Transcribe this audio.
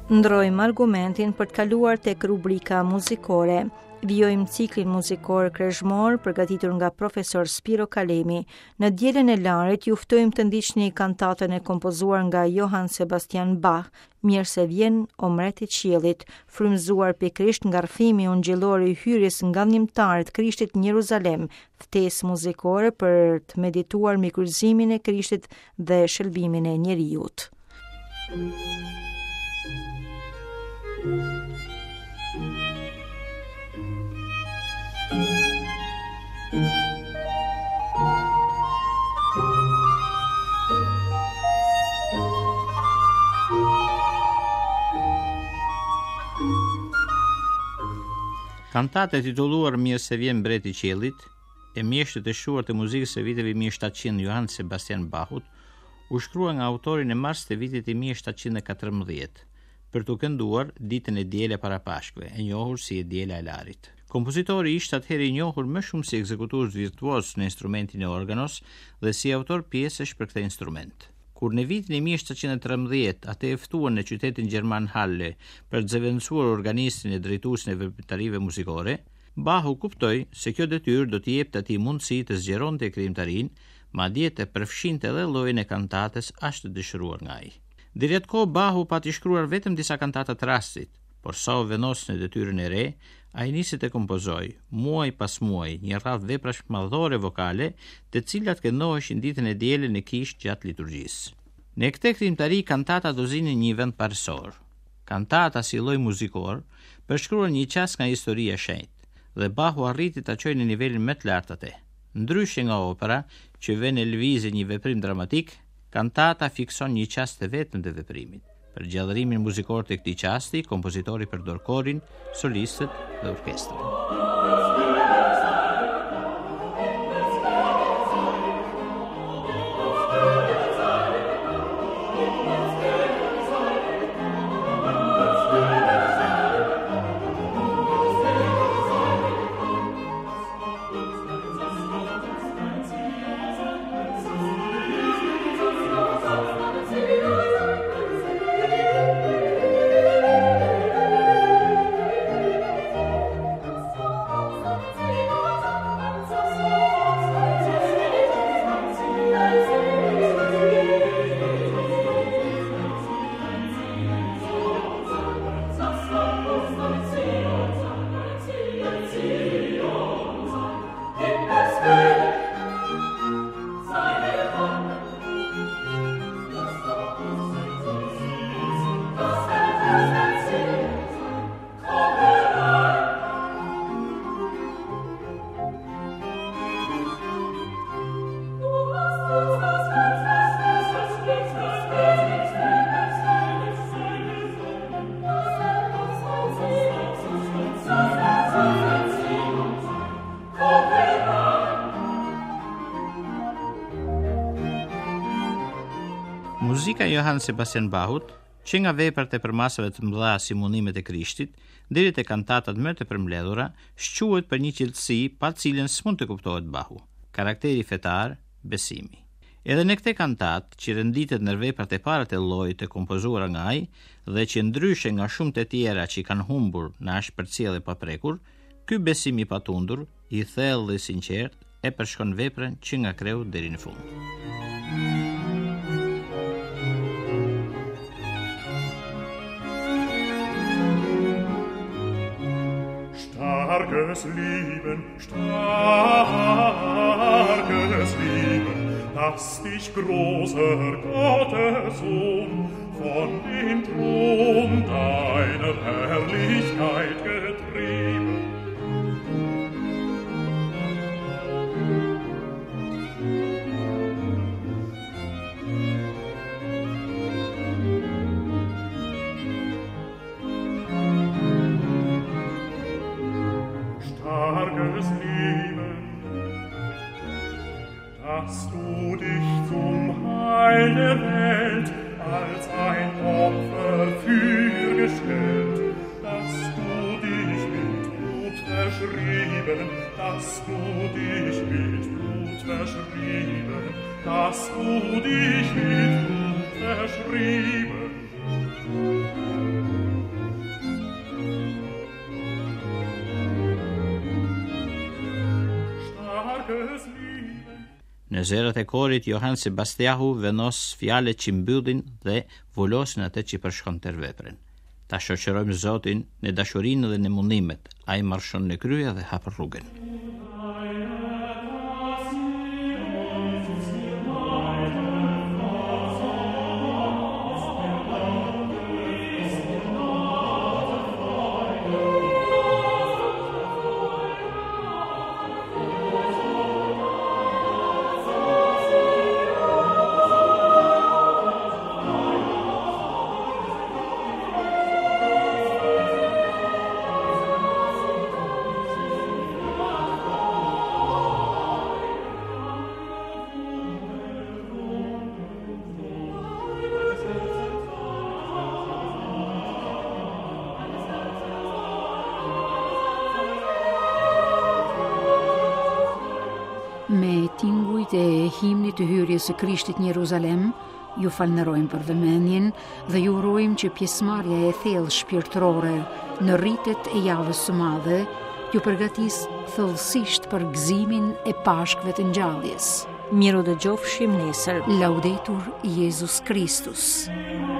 Ndrojmë argumentin për të kaluar tek rubrika muzikore. Vijojmë ciklin muzikor kreshmor përgatitur nga profesor Spiro Kalemi. Në dielën e Larit ju ftojmë të ndiqni kantatën e kompozuar nga Johann Sebastian Bach, Mirë se vjen o mret i qiellit, frymëzuar pikërisht nga rrëfimi ungjillor i hyrjes nga ndihmëtarët Krishtit në Jeruzalem, ftesë muzikore për të medituar mbi kryqëzimin e Krishtit dhe shëlbimin e njerëzit. Kantata e titulluar Mirë se vjen mbreti i qiellit, e mjeshtrit e shuar të muzikës së viteve 1700 Johann Sebastian Bachut, u shkrua nga autori në mars të vitit 1714, për të kënduar ditën e diele para Pashkve, e njohur si e diela e Larit. Kompozitori ishte atëherë i njohur më shumë si ekzekutues virtuoz në instrumentin e organos dhe si autor pjesësh për këtë instrument. Kur në vitin 1713 atë e ftuan në qytetin gjerman Halle për të zëvendësuar organistin e drejtuesin e veprimtarive muzikore, Bachu kuptoi se kjo detyrë do t'i jepte atij mundësi të zgjeronte krijimtarinë, madje të përfshinte edhe llojin e kantatës aq të dëshiruar nga ai. Deri atë kohë Bachu pati shkruar vetëm disa kantata të rastit, por sa u vendos në detyrën e re, ai nisi të kompozoi, muaj pas muaj, një radhë veprash madhore vokale, të cilat këndoheshin ditën e dielën në kishë gjatë liturgjisë. Në këtë krijimtari kantata do zinë një vend parësor. Kantata si lloj muzikor përshkruan një qas nga historia e shenjtë, dhe Bachu arriti ta çojë në nivelin më të lartë atë. Ndryshe nga opera, që vjen në lëvizje një veprim dramatik, kantata fikson një qas të vetëm të veprimit. Për gjallërimin muzikor të këtij qasti, kompozitori përdor korin, solistët dhe orkestrën. Muzika e Johann Sebastian Bachut, që nga veprat e përmasave të mëdha si Munimet e Krishtit, deri te kantatat më të përmbledhura, shquhet për një qeltësi pa cilën s'mund të kuptohet Bachu. Karakteri fetar, besimi. Edhe në këtë kantat, që renditet në veprat e para të llojit të kompozuara nga ai dhe që ndryshe nga shumë të tjera që kanë humbur në ashpërcjellje pa prekur, ky besim i patundur, i thellë dhe i sinqert, e përshkon veprën që nga kreu deri në fund. Starkes Lieben, das dich großer Gottessohn von dem Thron deiner Herrlichkeit getrieben. Dass du dich zum Heil der Welt als ein Opfer fürgestellt, dass du dich mit Blut verschrieben, dass du dich mit Blut verschrieben, dass du dich mit Blut verschrieben. Në zërat e korit, Johan Sebastiahu venos fjalët që mbyllin dhe vulosin atë që përshkon tërvepren. Ta shoqërojmë Zotin në dashurinë dhe në mundimet. Ai marshon në krye dhe hap rrugën. Me tingujt e himnit të hyrjes së Krishtit në Jeruzalem, ju falënderojmë për vëmendjen dhe ju urojmë që pjesëmarrja e thellë shpirtërore në rritet e javës së madhe ju përgatis thellësisht për gëzimin e pashkëve të ngjalljes. Miru dëgjofshim nesër. Laudetur Jesus Christus.